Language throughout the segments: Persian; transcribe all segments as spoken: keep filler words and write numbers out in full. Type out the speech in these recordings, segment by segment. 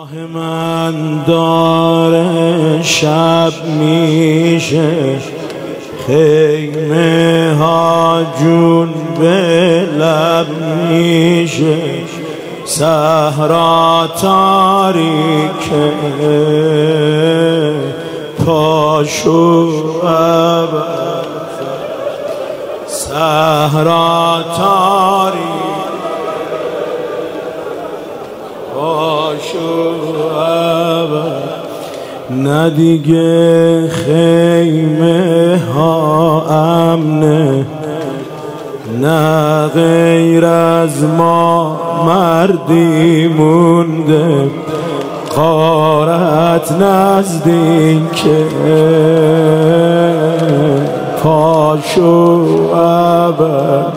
راه من داره شب میشه، خیمه ها جون به لب میشه، صحرا تاریکه پاشو ابد، صحرا تاریکه پاشو ابد. نه دیگه خیمه ها امنه، نه غیر از ما مردی مونده، غارت نزدیکه پاشو ابد،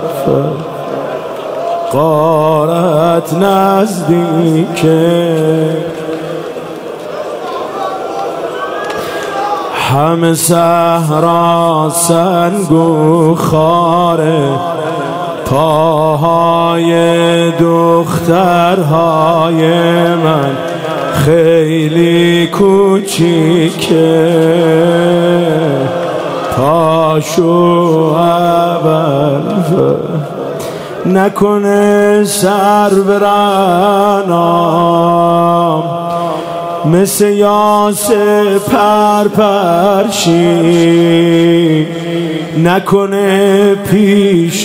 غارت نزدیکه. همه صحرا سنگ و خاره، پاهای دخترهای من خیلی کوچیکه پاشو ابد. نکنه سر برنام مثل یاس پرپرشی، نکنه پیش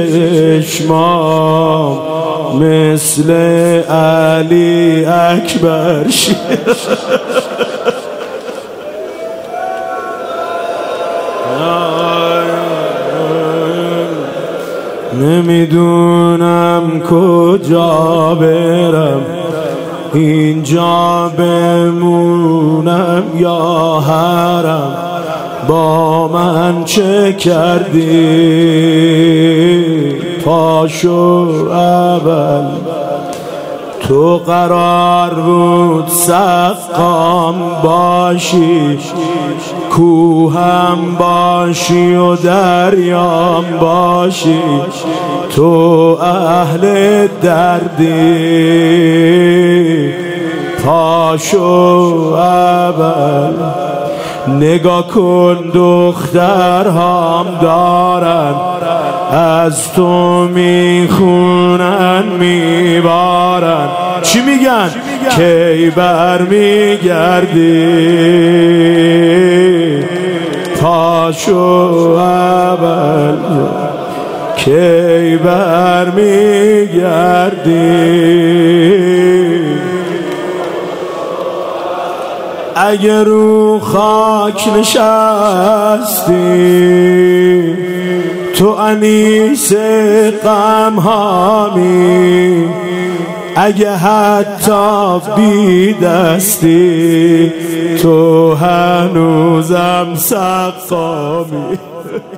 چشمام مثل علی اکبرشی. نمیدونم کجا برم، اینجا بمونم یا حرم، با من چه کردی پاشو ابد. تو قرار بود سقام باشی، کوهم باشی و دریام باشی، تو اهل دردی پاشو ابد. نگاه کن دخترهام دارن، از تو میخونن میبارن، چی میگن؟ کی بر میگردی پاشو ابد، کی بر میگردی. اگه رو خاک نشستی تو انیس غم هامی، اگه حتی بی دستی تو هنوزم سقامی.